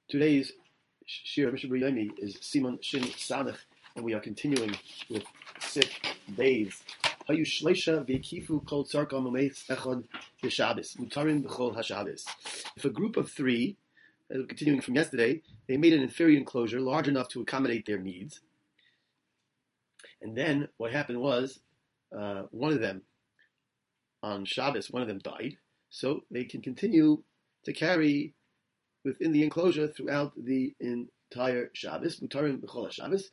Today's Shir Mishnah Yomi is Simon Shin Samech, and we are continuing with Sif Beis. Hayu Shleisha v'Kifu Kol Tzarka Momeis Echad Yeshabis Mutarim B'Chol Hashabis. If a group of three, continuing from yesterday, they made an inferior enclosure large enough to accommodate their needs, and then what happened was one of them on Shabbos, one of them died, so they can continue to carry within the enclosure throughout the entire Shabbos, Mutarim B'Chol HaShabbos,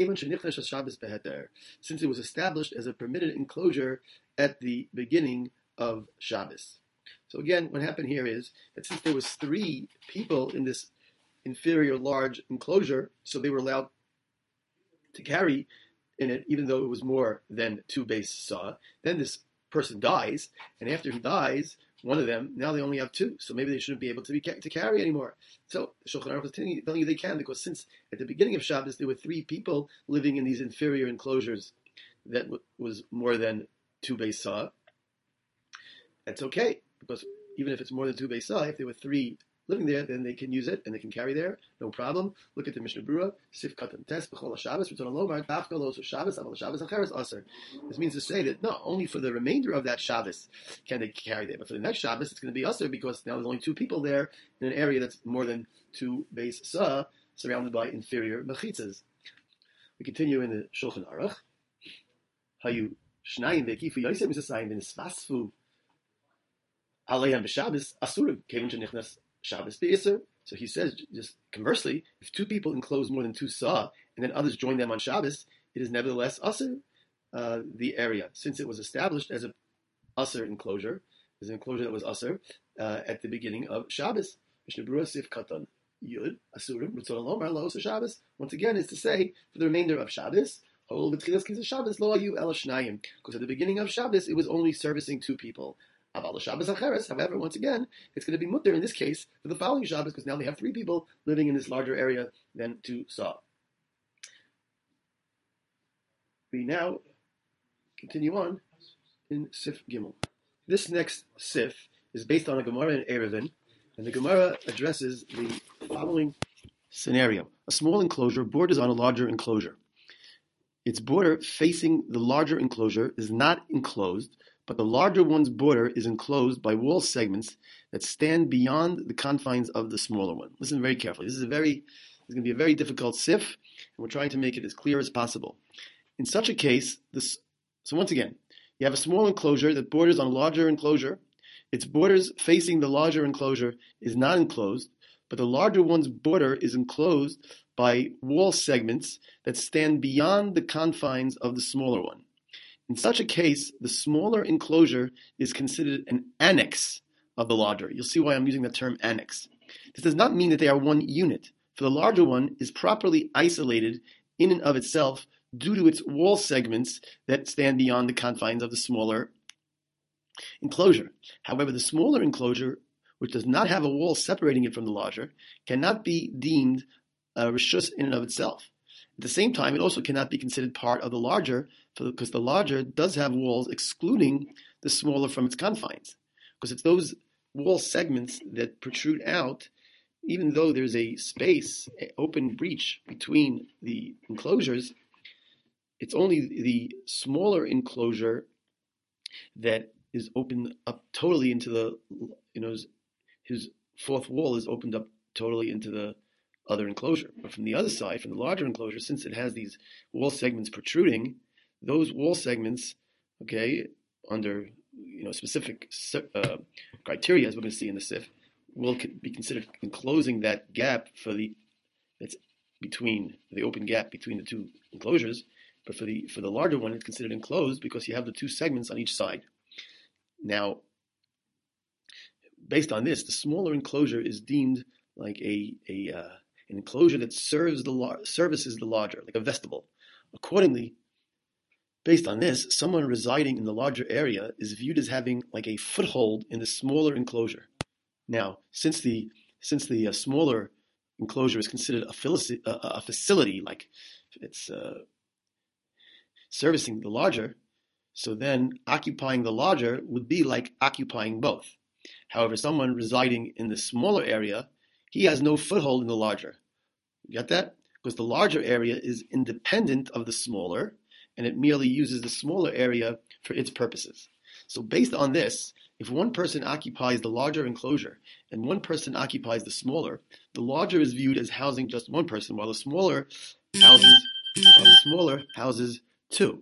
since it was established as a permitted enclosure at the beginning of Shabbos. So again, what happened here is that since there was three people in this inferior large enclosure, so they were allowed to carry in it, even though it was more than two beis sah. Then this person dies, and after he dies, one of them, now they only have two, so maybe they shouldn't be able to carry anymore. So Shulchan Aruch is telling you they can, because since at the beginning of Shabbos there were three people living in these inferior enclosures that was more than two beis sah, that's okay, because even if it's more than two beis sah, if there were three living there, then they can use it and they can carry there, no problem. Look at the Mishnah Berurah, Sif Katan Tes B'Chol HaShabbos, Ritzon Lomar Dafka Los Shabbos, Aval Shabbos Acheres Aser. This means to say that not only for the remainder of that Shabbos can they carry there, but for the next Shabbos it's going to be Aser, because now there's only two people there in an area that's more than two beis sah, surrounded by inferior mechitzas. We continue in the Shulchan Aruch. Hayu Shnayim Ve'Kifu Yosef Misasayim V'Nisvasfu Aleihem B'Shabbos Asurim Kevin Shenichnas Shabbos Be'Isr. So he says, just conversely, if two people enclose more than two sah, and then others join them on Shabbos, it is nevertheless Asr, the area, since it was established as a Asr enclosure, as an enclosure that was Asr, at the beginning of Shabbos. Mishnah Berurah Sif Katan Yud Asurim Ritzon Lomar Laos Shabbos. Once again, is to say, for the remainder of Shabbos, Shabbos Lo Ayu El Shnayim, because at the beginning of Shabbos, it was only servicing two people. However, once again, it's going to be mutter in this case for the following Shabbos, because now they have three people living in this larger area than two sah. We now continue on in Sif Gimel. This next Sif is based on a Gemara in Erevin, and the Gemara addresses the following scenario. A small enclosure borders on a larger enclosure. Its border facing the larger enclosure is not enclosed, but the larger one's border is enclosed by wall segments that stand beyond the confines of the smaller one. Listen very carefully. This is going to be a very difficult sif, and we're trying to make it as clear as possible. In such a case, so once again, you have a small enclosure that borders on a larger enclosure. Its borders facing the larger enclosure is not enclosed, but the larger one's border is enclosed by wall segments that stand beyond the confines of the smaller one. In such a case, the smaller enclosure is considered an annex of the larger. You'll see why I'm using the term annex. This does not mean that they are one unit, for the larger one is properly isolated in and of itself due to its wall segments that stand beyond the confines of the smaller enclosure. However, the smaller enclosure, which does not have a wall separating it from the larger, cannot be deemed rishus in and of itself. At the same time, it also cannot be considered part of the larger, because the larger does have walls excluding the smaller from its confines. Because it's those wall segments that protrude out, even though there's a space, an open breach between the enclosures, it's only the smaller enclosure that is opened up totally into the, his fourth wall is opened up totally into the other enclosure. But from the other side, from the larger enclosure, since it has these wall segments protruding, those wall segments, under specific criteria, as we're going to see in the Sif, will be considered enclosing that gap that's between the open gap between the two enclosures. But for the larger one, it's considered enclosed because you have the two segments on each side. Now, based on this, the smaller enclosure is deemed like an enclosure that services the larger, like a vestibule. Accordingly, based on this, someone residing in the larger area is viewed as having like a foothold in the smaller enclosure. Now, since the smaller enclosure is considered a facility, like it's servicing the larger, so then occupying the larger would be like occupying both. However, someone residing in the smaller area he has no foothold in the larger. You get that? Because the larger area is independent of the smaller, and it merely uses the smaller area for its purposes. So based on this, if one person occupies the larger enclosure and one person occupies the larger is viewed as housing just one person, while the smaller houses two.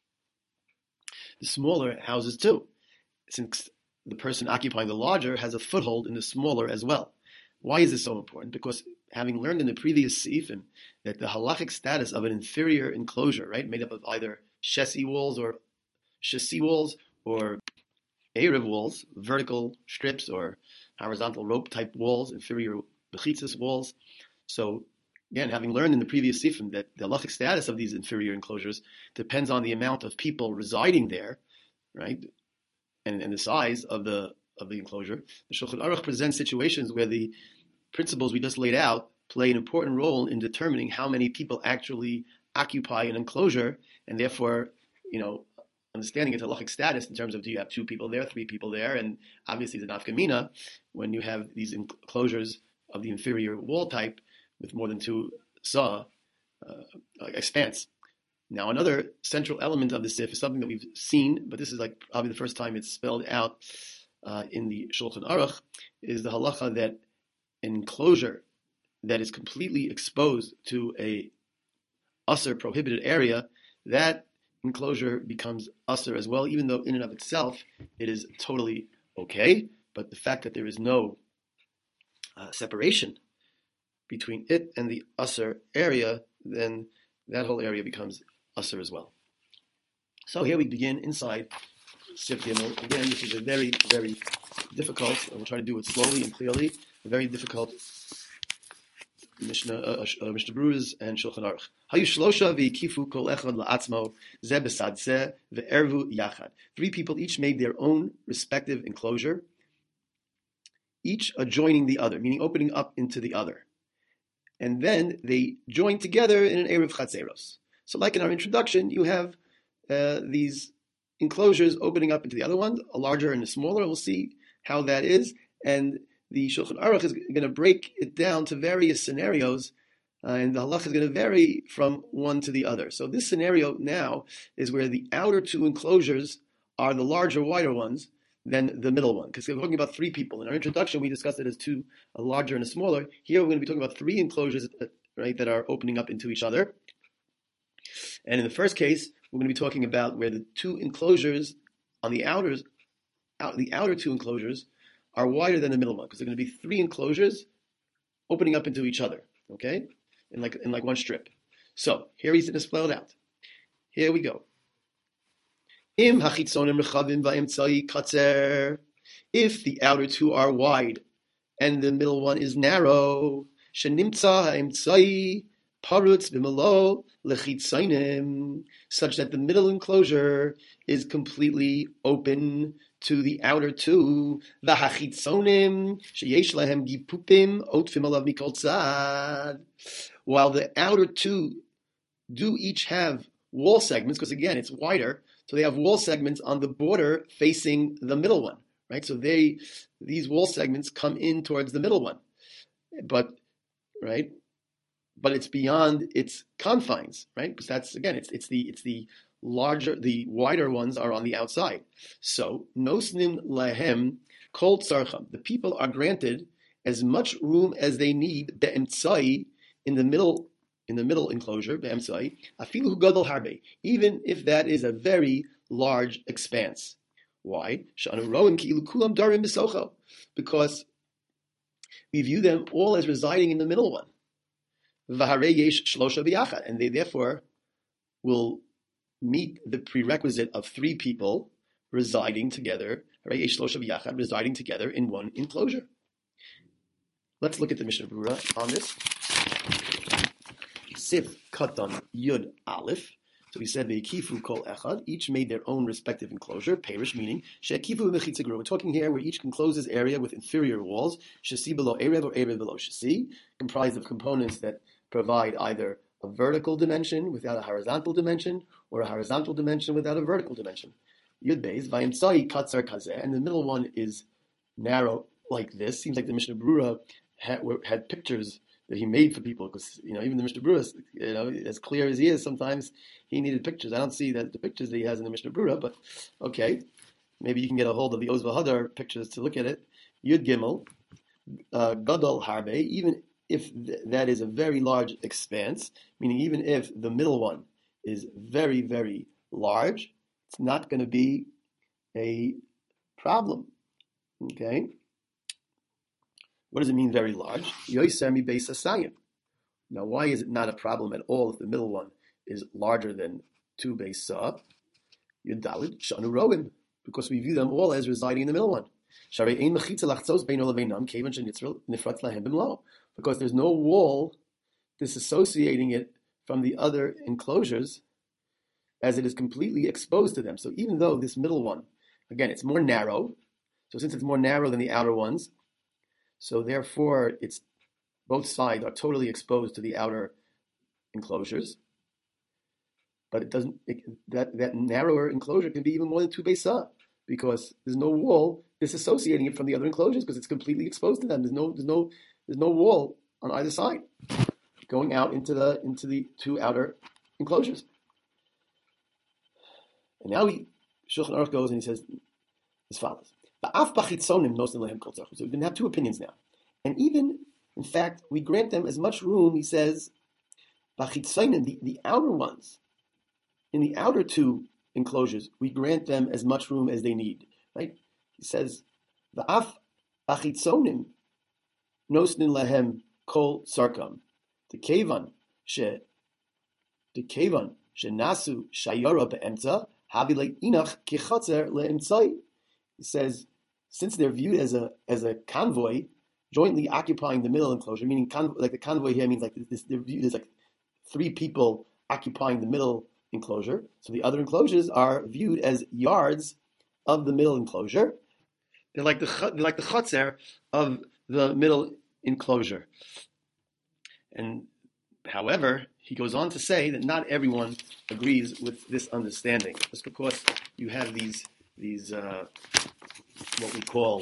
The smaller houses two, since the person occupying the larger has a foothold in the smaller as well. Why is this so important? Because having learned in the previous sifim that the halachic status of an inferior enclosure, right, made up of either shesi walls or shesi walls or Erev walls, vertical strips or horizontal rope type walls, inferior bechitzas walls. So again, having learned in the previous sifim that the halachic status of these inferior enclosures depends on the amount of people residing there, right, and the size of the enclosure, the Shulchan Aruch presents situations where the principles we just laid out play an important role in determining how many people actually occupy an enclosure, and therefore, understanding its halachic status in terms of do you have 2 people there, 3 people there, and obviously the nafka mina when you have these enclosures of the inferior wall type with more than 2 saw expanse. Now, another central element of the sif is something that we've seen, but this is like probably the first time it's spelled out in the Shulchan Aruch, is the halacha that an enclosure that is completely exposed to a usher prohibited area, that enclosure becomes usher as well, even though in and of itself it is totally okay. But the fact that there is no separation between it and the usher area, then that whole area becomes usher as well. So here we begin inside Sif Gimel. Again, this is a very, very difficult, and we'll try to do it slowly and clearly, a very difficult Mishnah Berurah and Shulchan Aruch. Hayu shlosha v'kifu kol echad la'atzmo ze besad ze ve'ervu yachad. 3 people each made their own respective enclosure, each adjoining the other, meaning opening up into the other. And then they joined together in an Erev Chatzeros. So like in our introduction, you have these enclosures opening up into the other ones, a larger and a smaller. We'll see how that is. And the Shulchan Aruch is going to break it down to various scenarios, and the halacha is going to vary from one to the other. So this scenario now is where the outer 2 enclosures are the larger, wider ones than the middle one, because we're talking about 3 people. In our introduction, we discussed it as 2, a larger and a smaller. Here we're going to be talking about 3 enclosures, right, that are opening up into each other. And in the first case, we're going to be talking about where the 2 enclosures on the outer 2 enclosures are wider than the middle one, because they're going to be 3 enclosures opening up into each other, okay, in like one strip. So here he's going to spell it out. Here we go. If the outer 2 are wide and the middle one is narrow, such that the middle enclosure is completely open to the outer 2, while the outer 2 do each have wall segments, because again it's wider, so they have wall segments on the border facing the middle one, right? So these wall segments come in towards the middle one, but it's beyond its confines, right? Because that's again, it's the larger, the wider ones are on the outside. So nosnim lahem kol tzarcham. The people are granted as much room as they need be'emtzai in the middle enclosure be'emtzai afilu gadol harbe, even if that is a very large expanse. Why? Shanu roim ki'ilu kulam darim b'socho, because we view them all as residing in the middle one. V'harei yesh shlosha b'yachad, and they therefore will meet the prerequisite of 3 people residing together, residing together in one enclosure. Let's look at the Mishnah Berurah on this. Sif Katan Yud Aleph. So we said Ve'kifu Kol Echad. Each made their own respective enclosure. Perish meaning She'kifu Mechitza. We're talking here where each encloses area with inferior walls. Shesi below Erev or Erev below Shesi, comprised of components that provide either a vertical dimension without a horizontal dimension, or a horizontal dimension without a vertical dimension. Yud Beis Vayimtzai Katzar Kazeh, and the middle one is narrow like this. Seems like the Mishnah Berurah had pictures that he made for people, because even the Mishnah Berurah, as clear as he is, sometimes he needed pictures. I don't see that the pictures that he has in the Mishnah Berurah, but okay, maybe you can get a hold of the Oz V'Hadar pictures to look at it. Yud Gimel, Gadol Harbe, even if that is a very large expanse, meaning even if the middle one is very, very large, it's not going to be a problem. Okay? What does it mean very large? Yoser mi beis asayim. Now, why is it not a problem at all if the middle one is larger than 2 beis sa? Yudalid shanu roim, because we view them all as residing in the middle one. Because there's no wall disassociating it from the other enclosures, as it is completely exposed to them. So even though this middle one, again, it's more narrow, so since it's more narrow than the outer ones, so therefore it's both sides are totally exposed to the outer enclosures. But it doesn't. That narrower enclosure can be even more than 2 beis sa, because there's no wall disassociating it from the other enclosures, because it's completely exposed to them. There's no wall on either side going out into the 2 outer enclosures. And now Shulchan Aruch goes and he says as follows: so we can have 2 opinions now, and even in fact we grant them as much room. He says, the outer ones, in the outer 2 enclosures, we grant them as much room as they need. Right? He says, "Va'af achitzonim nosnin lahem kol sarkam dekevan shenasu shayara be'emtza havilei inach kichatzer le'emtzai." He says, since they're viewed as a convoy jointly occupying the middle enclosure, meaning like the convoy here means like this, they're viewed as like 3 people occupying the middle enclosure. So the other enclosures are viewed as yards of the middle enclosure. They're like the chotzer of the middle enclosure. And however, he goes on to say that not everyone agrees with this understanding, just because you have these what we call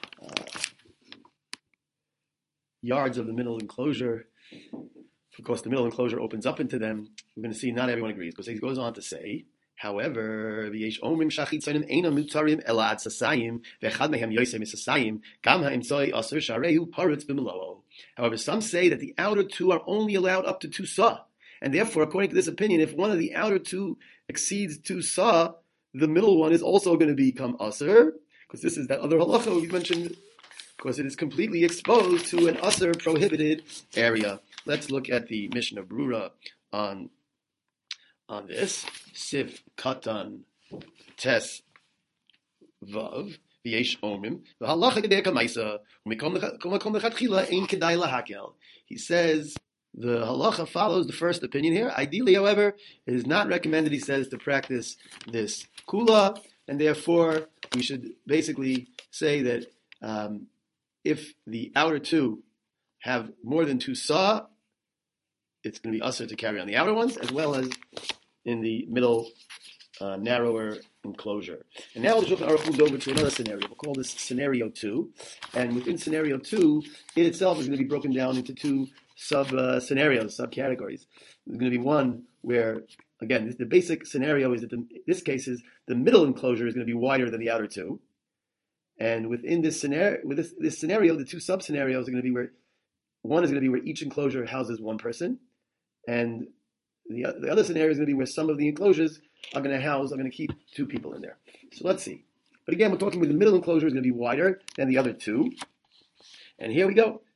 yards of the middle enclosure. Of course, the middle enclosure opens up into them. We're going to see not everyone agrees, because he goes on to say, however, v'yesh omrim shachitzonim einam mutarim elad sasayim ve'echad mehem yosem misasayim gam ha'imtzoi aser sharehu paritz b'melo. However, some say that the outer 2 are only allowed up to 2 sa, and therefore, according to this opinion, if one of the outer 2 exceeds 2 sa, the middle one is also going to become aser, because this is that other halacha we mentioned, because it is completely exposed to an aser prohibited area. Let's look at the Mishnah Berurah on this. Sif Katan Tes Vav V'yesh Omrim V'halacha Gedei Kamaisa U'mikom Lechatchila Ein Kedai Lahakel. He says the halacha follows the first opinion here. Ideally, however, it is not recommended, he says, to practice this kula, and therefore we should basically say that if the outer 2 have more than 2 sa, it's going to be usher to carry on the outer ones, as well as in the middle, narrower enclosure. And now the Shulchan Aruch moves over to another scenario. We'll call this scenario 2. And within scenario 2, it itself is going to be broken down into 2 sub-scenarios, sub-categories. There's going to be one where, again, the basic scenario is that this case is the middle enclosure is going to be wider than the outer 2. And within this scenario, this scenario, the 2 sub-scenarios are going to be where one is going to be where each enclosure houses 1 person, and the other scenario is going to be where some of the enclosures are going to keep 2 people in there. So let's see. But again, we're talking with the middle enclosure is going to be wider than the other 2. And here we go.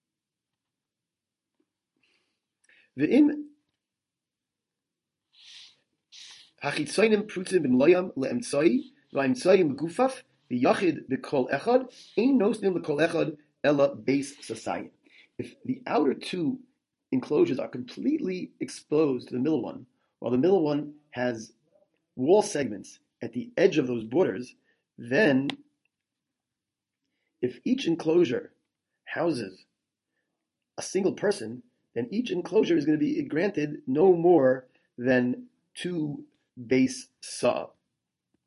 V'im hachitzonim prutzim b'mloyam le'emtzoi v'emtzoi m'gufaf v'yachid b'kol echad ein nosnim l'kol echad ela beis sasayim. If the outer 2 enclosures are completely exposed to the middle one, while the middle one has wall segments at the edge of those borders, then if each enclosure houses a single person, then each enclosure is going to be granted no more than 2 beis sa.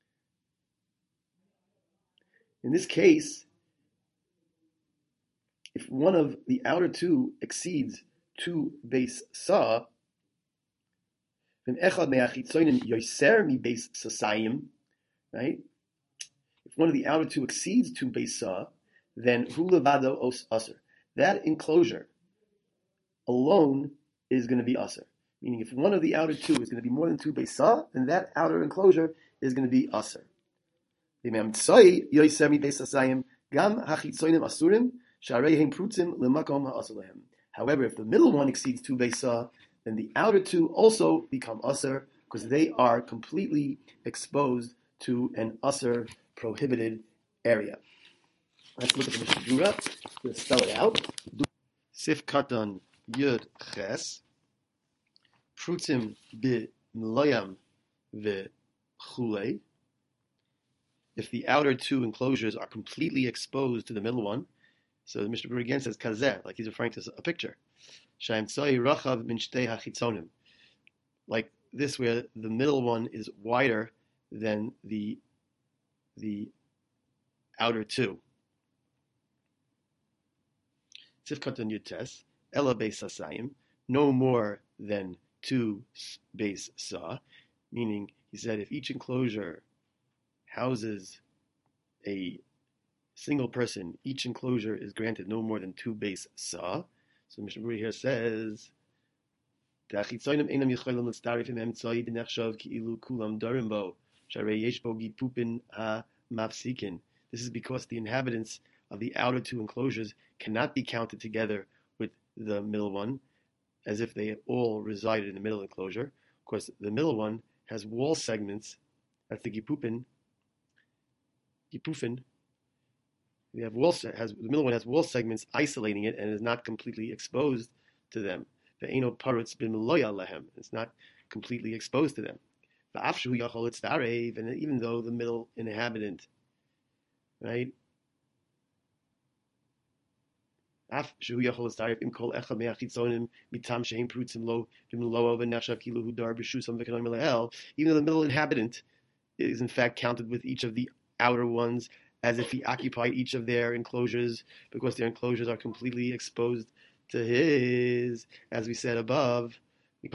In this case, if one of the outer two exceeds 2 base sa, then echad me'achitzonim yoser mi base sasayim, right? If one of the outer two exceeds 2 base sa, then hu levado os aser. That enclosure alone is going to be aser. Meaning, if one of the outer two is going to be more than 2 base sa, then that outer enclosure is going to be aser. Gam hachitzonim asurim shareihem prutzim lemakom ha'aser lehem. However, if the middle one exceeds 2 base sa, then the outer two also become aser because they are completely exposed to an aser prohibited area. Let's look at the Mishnah Berurah. Let's spell it out. Sif katan yud ches prutzim bi mloyam v'chulei. If the outer two enclosures are completely exposed to the middle one, so the Mishnah Berurah again says kazeh, like he's referring to a picture. Sha'imtzai rachav min shtei hachitzonim, like this, where the middle one is wider than the outer two. Tzivkatan yutes ela beis asayim, no more than 2 base sa, meaning he said if each enclosure houses a single person, each enclosure is granted no more than 2 base sa. So Mishnah Berurah here says, this is because the inhabitants of the outer 2 enclosures cannot be counted together with the middle one, as if they all resided in the middle enclosure. Of course, the middle one has wall segments. That's the gipufin. The middle one has wall segments isolating it and is not completely exposed to them. It's not completely exposed to them. And even though the middle inhabitant, right? Even though the middle inhabitant is in fact counted with each of the outer ones as if he occupied each of their enclosures, because their enclosures are completely exposed to his, as we said above. This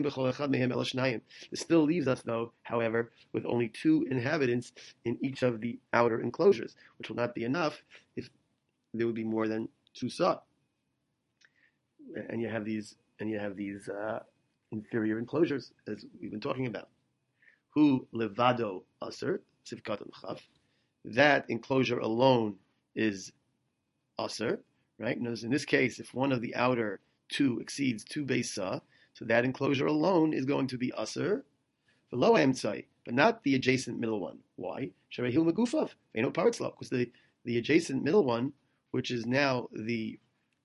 still leaves us, though, however, with only 2 inhabitants in each of the outer enclosures, which will not be enough if there would be more than 2 sa. And you have these inferior enclosures, as we've been talking about. Hu levado aser sivkat and chaf. That enclosure alone is aser, right? Notice in this case, if one of the outer 2 exceeds 2 base sa, so that enclosure alone is going to be aser, but not the adjacent middle one. Why? Because the adjacent middle one, which is now the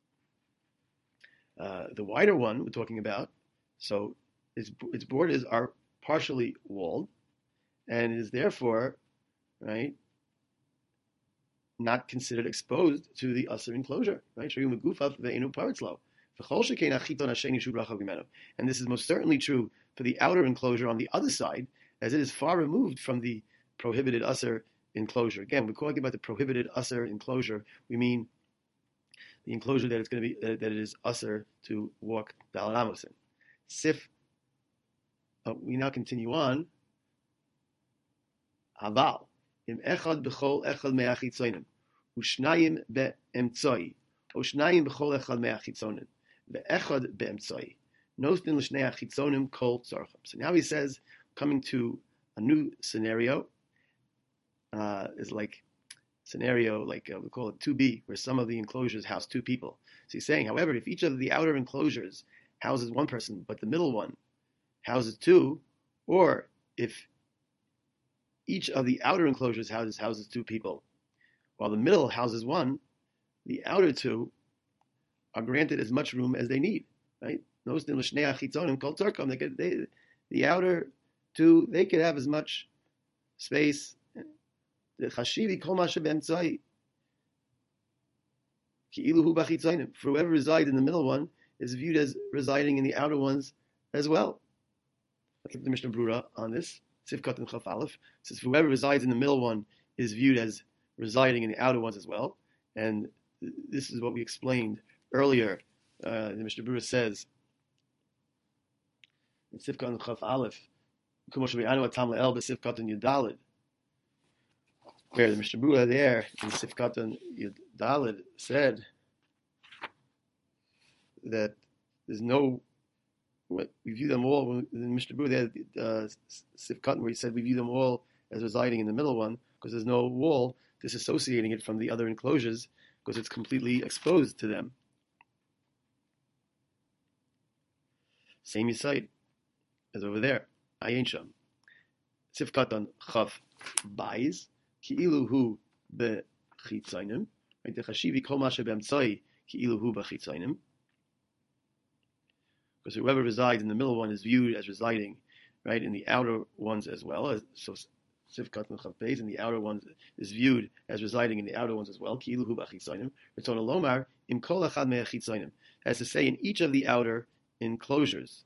wider one we're talking about, so its borders are partially walled, and is therefore, right, not considered exposed to the aser enclosure, right? And this is most certainly true for the outer enclosure on the other side, as it is far removed from the prohibited aser enclosure. Again, we're talking about the prohibited aser enclosure. We mean the enclosure that it's going to be that it is aser to walk Daled Amos in. Sif. We now continue on. Aval im echad b'chol echad me'achitzonim u'shnayim be'emtzoi u'shnayim b'chol echad me'achitzonim ve'echad be'emtzoi nostin l'shnei achitzonim kol tzorcham. So now he says, coming to a new scenario, is like scenario like we call it 2B, where some of the enclosures house 2 people. So he's saying, however, if each of the outer enclosures houses 1 person, but the middle one houses 2, or if each of the outer enclosures houses 2 people, while the middle houses 1, the outer 2 are granted as much room as they need. Right? The outer 2, they could have as much space. For whoever resides in the middle one is viewed as residing in the outer ones as well. Let's look at the Mishnah Berurah on this. Sifkat and Chaf Aleph says whoever resides in the middle one is viewed as residing in the outer ones as well. And this is what we explained earlier. The Mishnah Berurah says in Sifkat Chaf Aleph, where the Mishnah Berurah there in Sifkat Yudalid said that there's no, we view them all, in the Mishnah Berurah there, Sifkat, where he said we view them all as residing in the middle one, because there's no wall disassociating it from the other enclosures, because it's completely exposed to them. Same Yisayid as over there. Ayin Sham. Sifkatan Chav Bais, Ki'ilu Hu Bechitzainim, right? The Chashivi Kol Masha B'Emtzai, Ki'ilu Hu Bechitzainim. Because whoever resides in the middle one is viewed as residing, right, in the outer ones as well. So Sifkatan Chav Bais, and the outer ones is viewed as residing in the outer ones as well. Ki'ilu Hu Bechitzainim. Retzon Lomar Im Kol Echad Me'Chitzainim. As to say, in each of the outer enclosures.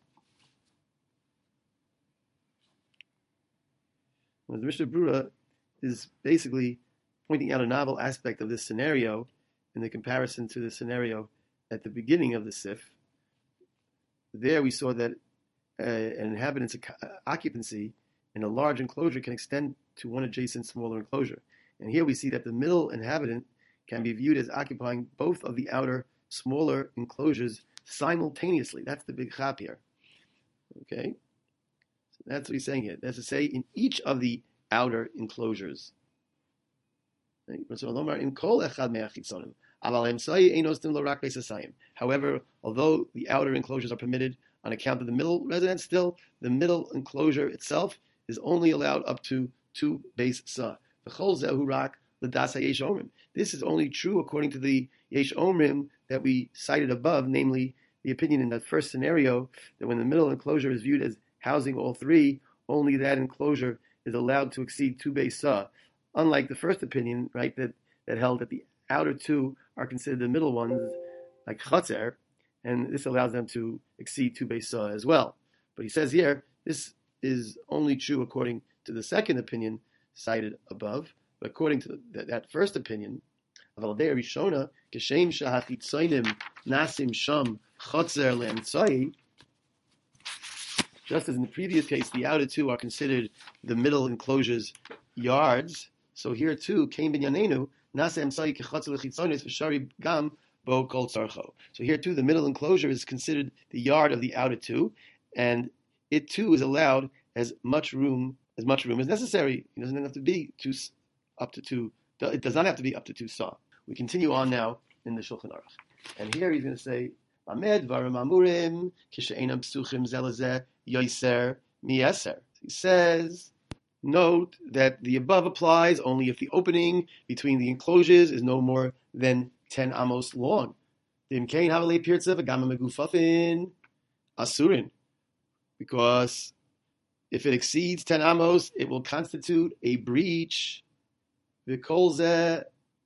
The Mishnah Berurah is basically pointing out a novel aspect of this scenario in the comparison to the scenario at the beginning of the Sif. There we saw that an inhabitant's occupancy in a large enclosure can extend to one adjacent smaller enclosure. And here we see that the middle inhabitant can be viewed as occupying both of the outer smaller enclosures simultaneously. That's the big chap here. Okay? That's what he's saying here. That's to say, in each of the outer enclosures. However, although the outer enclosures are permitted on account of the middle residence, still the middle enclosure itself is only allowed up to 2 base sa. This is only true according to the Yesh Omrim that we cited above, namely the opinion in that first scenario that when the middle enclosure is viewed as housing all three, only that enclosure is allowed to exceed 2 base sa. Unlike the first opinion, right, that held that the outer two are considered the middle ones, like chatzer, and this allows them to exceed 2 base sa as well. But he says here, this is only true according to the second opinion cited above. But according to that first opinion, nasim sham chatzer le'emtzai. Just as in the previous case, the outer two are considered the middle enclosures yards. So here too, Kain binyanenu nasa emtzai kechatzer le'chitzonis v'shari gam bo kol tzarcho. So here too, the middle enclosure is considered the yard of the outer two, and it too is allowed as much room as necessary. It doesn't have to be up to 2. It does not have to be up to 2 sa. We continue on now in the Shulchan Aruch, and here he's going to say, Amed varim amurim kishe'enam psuchim zelazeh yoiser mieser. He says, note that the above applies only if the opening between the enclosures is no more than 10 amos long. Asurin. Because if it exceeds 10 amos, it will constitute a breach. Right,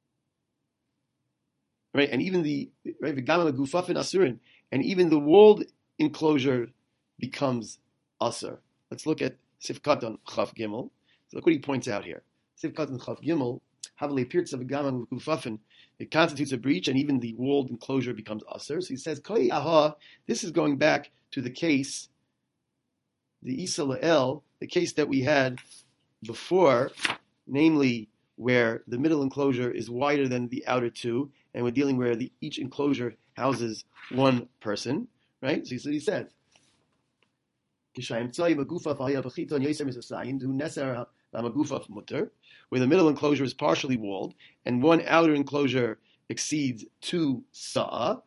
and even the asurin, and even the walled enclosure becomes asur. Let's look at Sifkatan Chaf Gimel. So look what he points out here. Sifkatan Chaf Gimel, Havali Pirtz of Gama Gufafin, it constitutes a breach, and even the walled enclosure becomes asur. So he says, Koi aha, this is going back to the case, the Isa La'el, the case that we had before, namely where the middle enclosure is wider than the outer two, and we're dealing where each enclosure houses one person, right? So he says, where the middle enclosure is partially walled, and one outer enclosure exceeds 2 sa.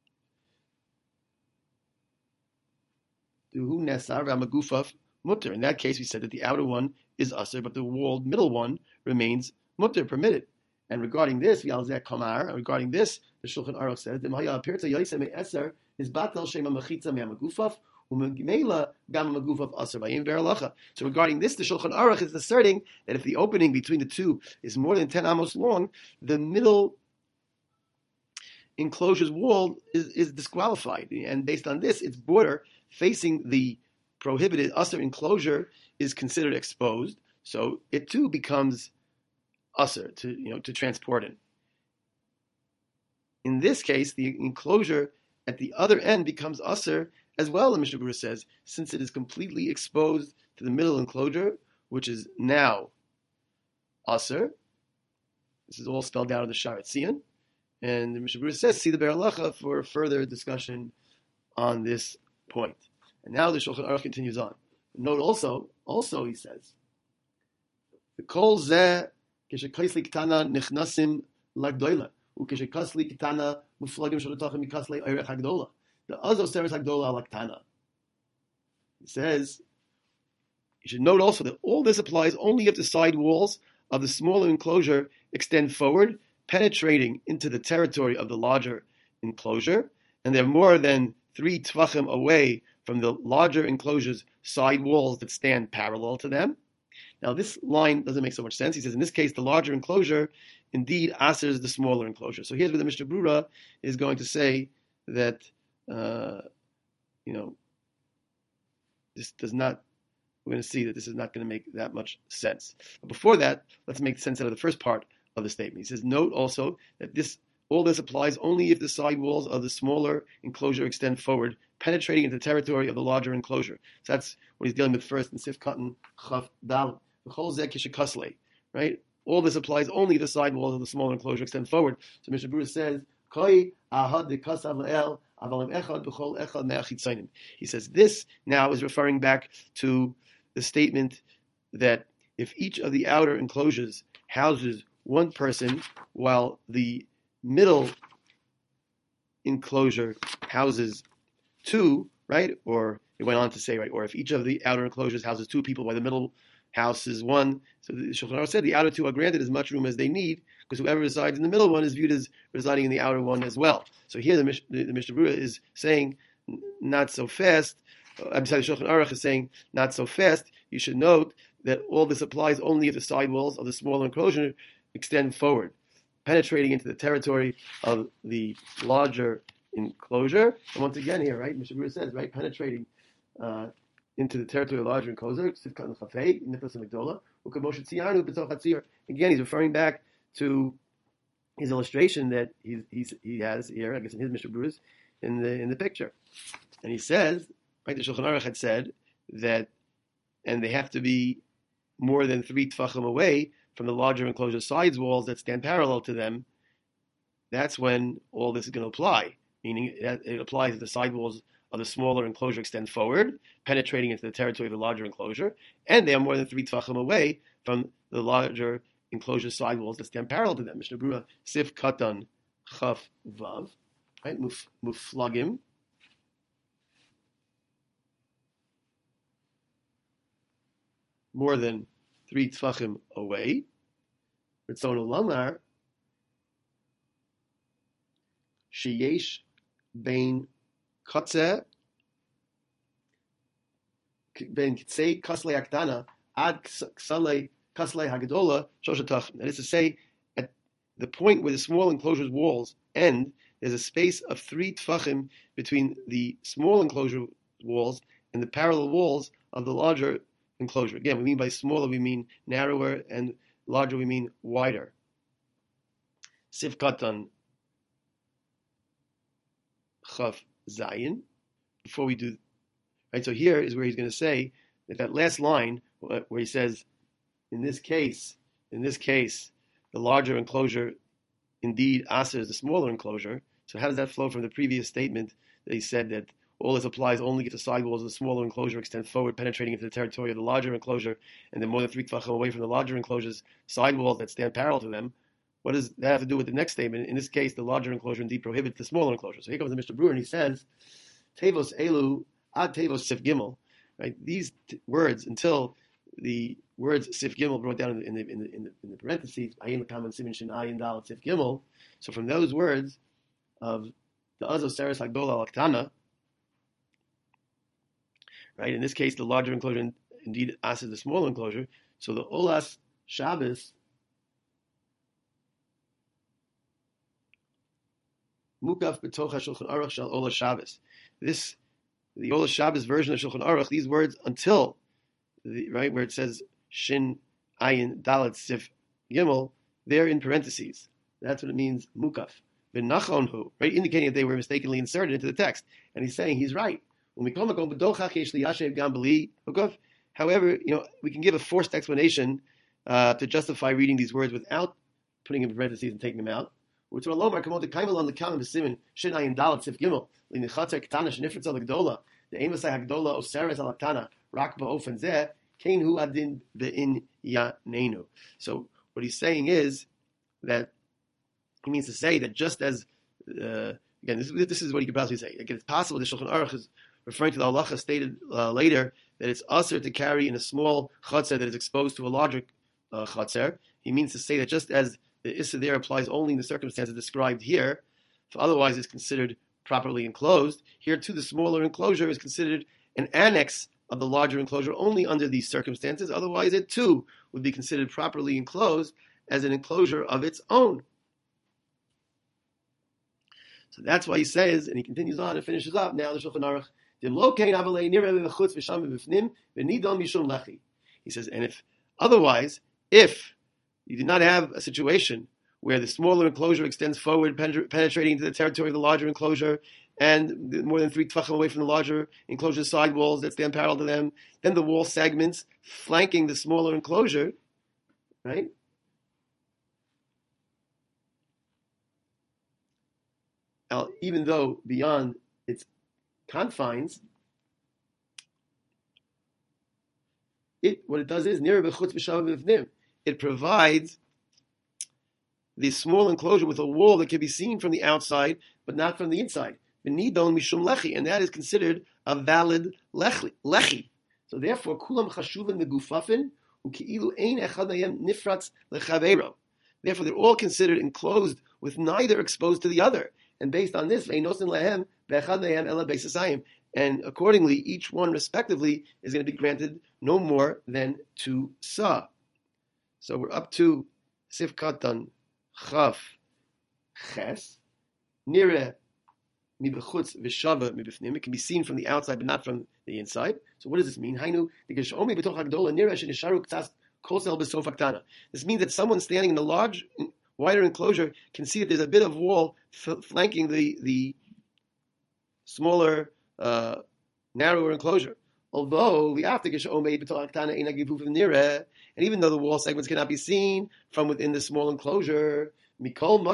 In that case, we said that the outer one is asur, but the walled middle one remains mutter, permitted. And regarding this, the Shulchan Aruch says, is batal shema mechitza me'amagufaf, u'megmeila gam magufaf asur b'ayim beralacha. So regarding this, the Shulchan Aruch is asserting that if the opening between the two is more than 10 amos long, the middle enclosure's wall is disqualified. And based on this, its border facing the prohibited asur enclosure is considered exposed. So it too becomes asur to transport in. In this case, the enclosure at the other end becomes usher as well, the Mishnah Berurah says, since it is completely exposed to the middle enclosure, which is now usher. This is all spelled out in the Sharat Tzion. And the Mishnah Berurah says, see the Be'er Halacha for further discussion on this point. And now the Shulchan Aruch continues on. Note also he says, the kol zeh keshekaisli ktana nichnasim lagdoila, ukeshekasli ktana muflagim sholotachim mikasli oirech hagdola. The azo seres hagdola alaktana. He says, you should note also that all this applies only if the side walls of the smaller enclosure extend forward, penetrating into the territory of the larger enclosure, and they're more than 3 tvachim away from the larger enclosure's side walls that stand parallel to them. Now, this line doesn't make so much sense. He says, in this case, the larger enclosure indeed answers the smaller enclosure. So here's where the Mishnah Berurah is going to say that, this does not, we're going to see that this is not going to make that much sense. But before that, let's make sense out of the first part of the statement. He says, note also that all this applies only if the side walls of the smaller enclosure extend forward, penetrating into the territory of the larger enclosure. So that's what he's dealing with first in Sif Katan Chaf Dal. Right? All this applies only if the side walls of the smaller enclosure extend forward. So Mishnah Berurah says, he says this now is referring back to the statement that if each of the outer enclosures houses one person, while the middle enclosure houses 2, right? Or it went on to say, right? Or if each of the outer enclosures houses 2 people, while the middle house is 1. So the Shulchan Aruch said the outer 2 are granted as much room as they need, because whoever resides in the middle one is viewed as residing in the outer one as well. So here the Mishnah Berurah is saying, not so fast. I'm sorry, the Shulchan Aruch is saying, not so fast. You should note that all this applies only if the side walls of the smaller enclosure extend forward, penetrating into the territory of the larger enclosure. And once again here, right, Mishnah Berurah says, right, penetrating into the territory of the larger enclosure. Again, he's referring back to his illustration that he has here, I guess in his Mishnah Berurahs, in the picture. And he says, right, the Shulchan Aruch had said that, and they have to be more than 3 tfachim away from the larger enclosure sides walls that stand parallel to them. That's when all this is going to apply, meaning it applies if the side walls of the smaller enclosure extend forward, penetrating into the territory of the larger enclosure, and they are more than 3 tfachim away from the larger enclosure side walls that stand parallel to them. Mishnah Berurah, Sif Katan Chaf Vav, right? Muflagim. More than 3 tfachim away. Ritzon Lamar, Sheyesh Bein Kotze, Bein Kitzei Kaslei Aktana, Ad Kaslei Hagadola, Shoshatach. That is to say, at the point where the small enclosure's walls end, there's a space of 3 tfachim between the small enclosure walls and the parallel walls of the larger enclosure. Again, we mean by smaller, we mean narrower, and larger, we mean wider. Sif Katan Chaf Zayin. Before we do, right? So here is where he's going to say that last line where he says, in this case, the larger enclosure indeed answers the smaller enclosure. So how does that flow from the previous statement that he said that all this applies only if the side walls of the smaller enclosure extend forward, penetrating into the territory of the larger enclosure, and then more than 3 tfachim away from the larger enclosure's side walls that stand parallel to them? What does that have to do with the next statement? In this case, the larger enclosure indeed prohibits the smaller enclosure. So here comes the Mishnah Berurah, and he says, Tevos elu ad tevos sif gimel. Right? These words, until the words sif gimel brought down in the parentheses, ayin l'kaman simin shin ayin dal sif gimel. So from those words of the azo seres hagdola alaktana, right? In this case, the larger enclosure indeed answers the smaller enclosure. So the Olas Shabbos Mukaf b'tocha Shulchan Aruch shal Olas Shabbos. This, the Olas Shabbos version of Shulchan Aruch, these words until, right, where it says Shin Ayin Dalet Sif Gimel, they're in parentheses. That's what it means, Mukaf. v'nachonhu, right, indicating that they were mistakenly inserted into the text. And he's saying he's right. However, we can give a forced explanation to justify reading these words without putting them in parentheses and taking them out. The So what he's saying is that he means to say that just as again, this is what he could possibly say. Again, it's possible that Shulchan Aruch is referring to the halacha stated later that it's usher to carry in a small chatzer that is exposed to a larger chatzer. He means to say that just as the issa there applies only in the circumstances described here, if otherwise it's considered properly enclosed, here too the smaller enclosure is considered an annex of the larger enclosure only under these circumstances. Otherwise, it too would be considered properly enclosed as an enclosure of its own. So that's why he says, and he continues on and finishes up now the Shulchan Aruch. He says, and if otherwise, if you do not have a situation where the smaller enclosure extends forward, penetrating into the territory of the larger enclosure, and more than 3 tvachim away from the larger enclosure side walls that stand parallel to them, then the wall segments flanking the smaller enclosure, right? Even though beyond its confines, what it does is it provides the small enclosure with a wall that can be seen from the outside, but not from the inside. And that is considered a valid lechi. So therefore, kulam chashuvin megufafin uki'ilu ein echad mayem nifratz lechaveiro. Therefore, they're all considered enclosed with neither exposed to the other. And based on this, and accordingly, each one respectively is going to be granted no more than 2 sa. So we're up to Sif Katan Chaf Ches Nire Mibechutz V'Shava Mibifnim. It can be seen from the outside, but not from the inside. So what does this mean? Hainu Digashomi B'Toch Hagdola Nire Shenisharu Ktas Kosel B'Sof Haktana. This means that someone standing in the large, wider enclosure can see that there's a bit of wall flanking the smaller, narrower enclosure. Although and even though the wall segments cannot be seen from within the small enclosure, we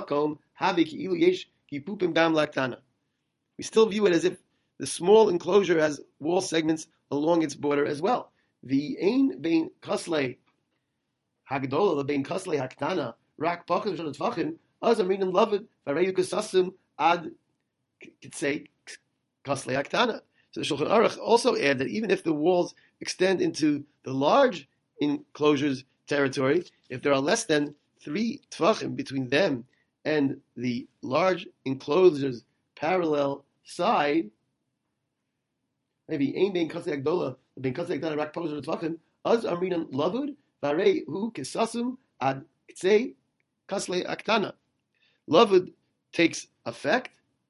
still view it as if the small enclosure has wall segments along its border as well. The ein bein kaslei hagdola bein kaslei haktana rak pachim shel tvachim az aminim lavid vareyu kasasim ad kitsei kaslei haktana. So the Shulchan Aruch also add that even if the walls extend into the large enclosure's territory, if there are less than 3 tvachim between them and the large enclosure's parallel side, maybe ein bein kaslei hagdola bein kaslei haktana rak pachim shel tvachim az aminim lavud vareyu kasasim ad kitsei kaslei haktana. Lavud takes effect.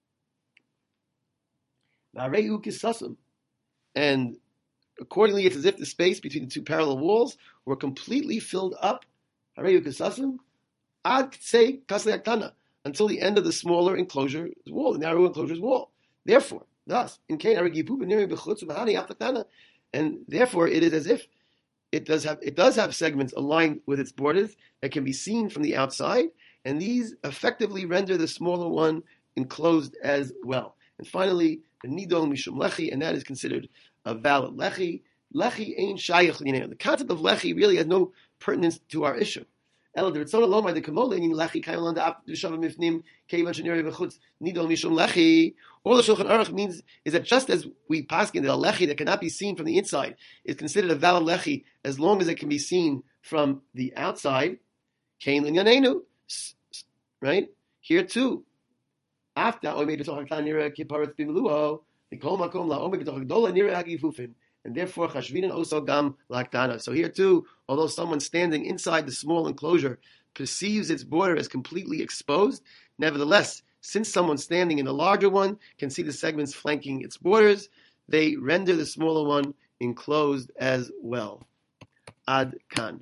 And accordingly, it's as if the space between the 2 parallel walls were completely filled up until the end of the smaller enclosure's wall, the narrow enclosure's wall. Therefore, thus, and therefore it is as if it does have segments aligned with its borders that can be seen from the outside, and these effectively render the smaller one enclosed as well. And finally, the nidon mishum lechi, and that is considered a valid lechi. Lechi ain't shayach l'nei. The concept of lechi really has no pertinence to our issue. All the Shulchan Aruch means is that just as we paskin that a lechi that cannot be seen from the inside is considered a valid lechi as long as it can be seen from the outside, right? Here too. After and therefore chashvinin also gam laktana. So here too, although someone standing inside the small enclosure perceives its border as completely exposed, nevertheless, since someone standing in the larger one can see the segments flanking its borders, they render the smaller one enclosed as well. Ad kan.